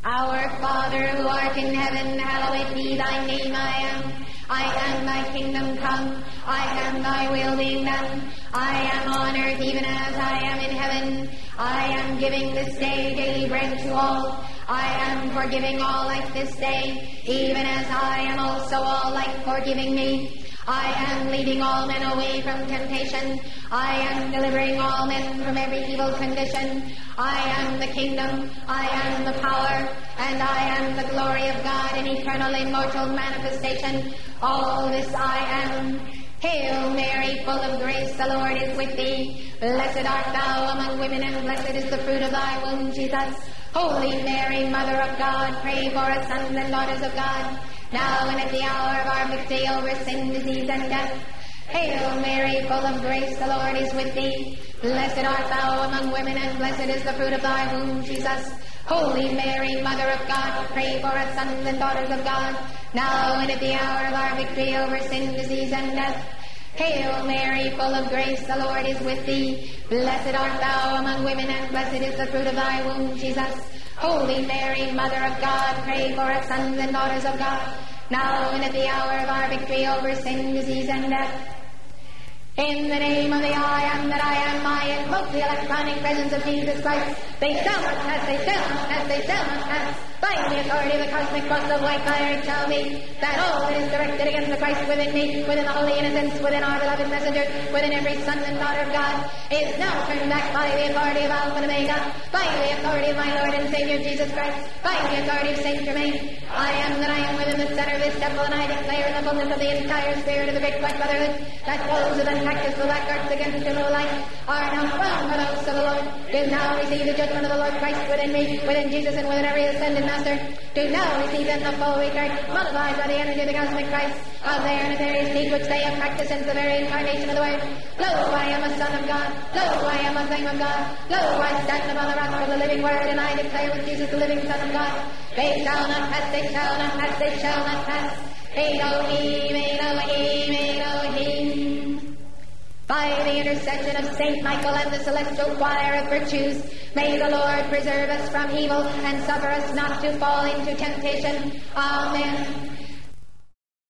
Our Father who art in heaven, hallowed be thy name. I am thy kingdom come. I am thy will being done. I am on earth even as I am in heaven. I am giving this day daily bread to all. I am forgiving all like this day, even as I am also all like forgiving me. I am leading all men away from temptation. I am delivering all men from every evil condition. I am the kingdom, I am the power, and I am the glory of God in eternal immortal manifestation. All this I am. Hail Mary, full of grace, the Lord is with thee. Blessed art thou among women, and blessed is the fruit of thy womb, Jesus. Holy Mary, Mother of God, pray for us sons and daughters of God, now and at the hour of our victory over sin, disease, and death. Hail Mary, full of grace, the Lord is with thee. Blessed art thou among women, and blessed is the fruit of thy womb, Jesus. Holy Mary, Mother of God, pray for us sons and daughters of God, now and at the hour of our victory over sin, disease, and death. Hail Mary, full of grace, the Lord is with thee. Blessed art thou among women, and blessed is the fruit of thy womb, Jesus. Holy Mary, Mother of God, pray for us sons and daughters of God, now and at the hour of our victory over sin, disease, and death. In the name of the I am that I am, I invoke the electronic presence of Jesus Christ. They shall not pass, they shall not pass, they shall not pass. By the authority of the cosmic cross of white fire it shall be, that all that is directed against the Christ within me, within the holy innocents, within our beloved messenger, within every son and daughter of God, is now turned back by the authority of Alpha and Omega, by the authority of my Lord and Savior Jesus Christ, by the authority of Saint Germain. I am that I am within the center of this temple, and I declare in the fullness of the entire spirit of the great white brotherhood, that those who then practice the black arts against eternal life are now found by the hosts of the Lord. Do now receive the judgment of the Lord Christ within me, within Jesus, and within every ascended master. Do now receive then the full return, multiplied by the energy of the cosmic Christ, of their nefarious deeds which they have practiced since the very incarnation of the Word. Lo, I am a son of God. Lo, I am a thing of God. Lo, I stand upon the rock of the living Word, and I declare with Jesus the living Son of God. They shall not pass, they shall not pass, they shall not pass. Elohim, Elohim, Elohim. By the intercession of Saint Michael and the celestial choir of virtues, may the Lord preserve us from evil and suffer us not to fall into temptation. Amen.